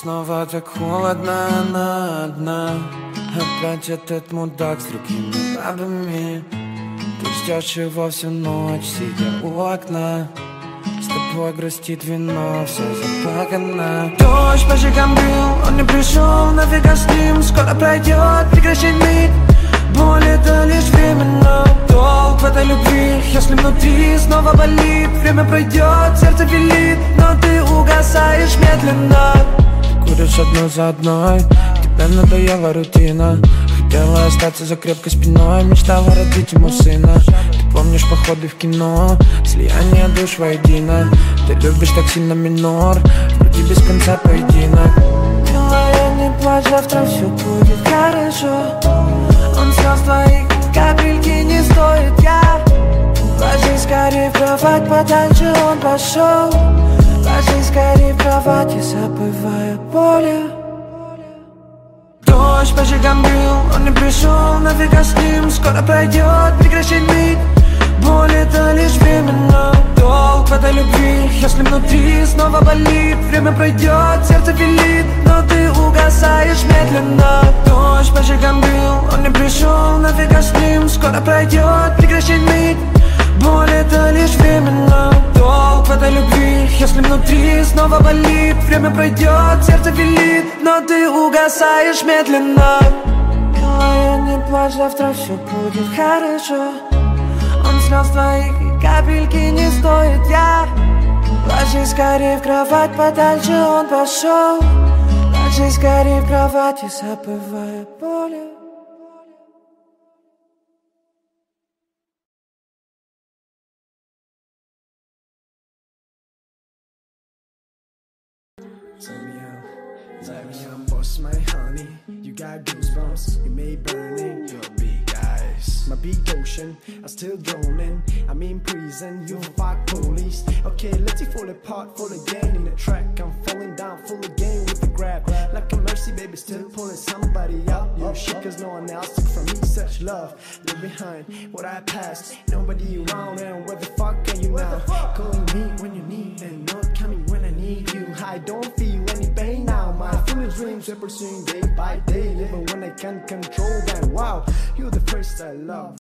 снова так холодно, она одна. Опять этот мудак с другими бабами. Ты ждешь его всю ночь, сидя у окна. С тобой грустит вино, все заплакано. Дождь по щекам бил, он не пришел, нафига с ним. Скоро пройдет, прекращай ныть. Боль это лишь временно. Долг в этой любви, если внутри снова болит. Время пройдет, сердце велит, но ты угасаешь медленно. Куришь одну за одной, тебе надоела рутина. Хотела остаться за крепкой спиной, мечтала родить ему сына. Ты помнишь походы в кино, слияние душ воедино. Ты любишь так сильно минор, вроде без конца поединок. Милая, не плачь, завтра все будет хорошо. Он слез твоих капельки не стоит, я. Ложись скорее в кровать, подальше он пошел. Ложись скорее в кровать, забывая боли. Дождь по щекам бил, он не пришел, нафига с ним. Скоро пройдет, прекращай ныть. Боль это лишь временно. Долг в этой любви, если внутри снова болит. Время пройдет, сердце велит, но ты угасаешь медленно. Дождь по щекам бил, он не пришел, нафига с ним. Скоро пройдет, прекращай ныть. Боль это лишь временно. Долг в этой любви, если внутри снова болит. Время пройдет, сердце велит, но ты угасаешь медленно. Милая, не плачь, завтра все будет хорошо. Он слез твоих капельки не стоит, я. Ложись скорее в кровать, подальше он пошел. Ложись скорее в кровать, забывая боли. Tell me I'm boss, my honey. You got goosebumps, you made burning. Your big eyes, my big ocean. I'm still drowning. I'm in prison, you fuck police. Okay, let's fall apart, fall again in the track. I'm falling down, full again with the grab. Like a mercy, baby, still pulling somebody out. You shit, cause no one else took from me such love. Leave behind what I passed. Nobody around, and where the fuck are you now? Calling me when you need, and not coming when I need you. I don't feel any pain now. My foolish dreams are pursuing day by day. Living when I can't control them. Wow, you're the first I love.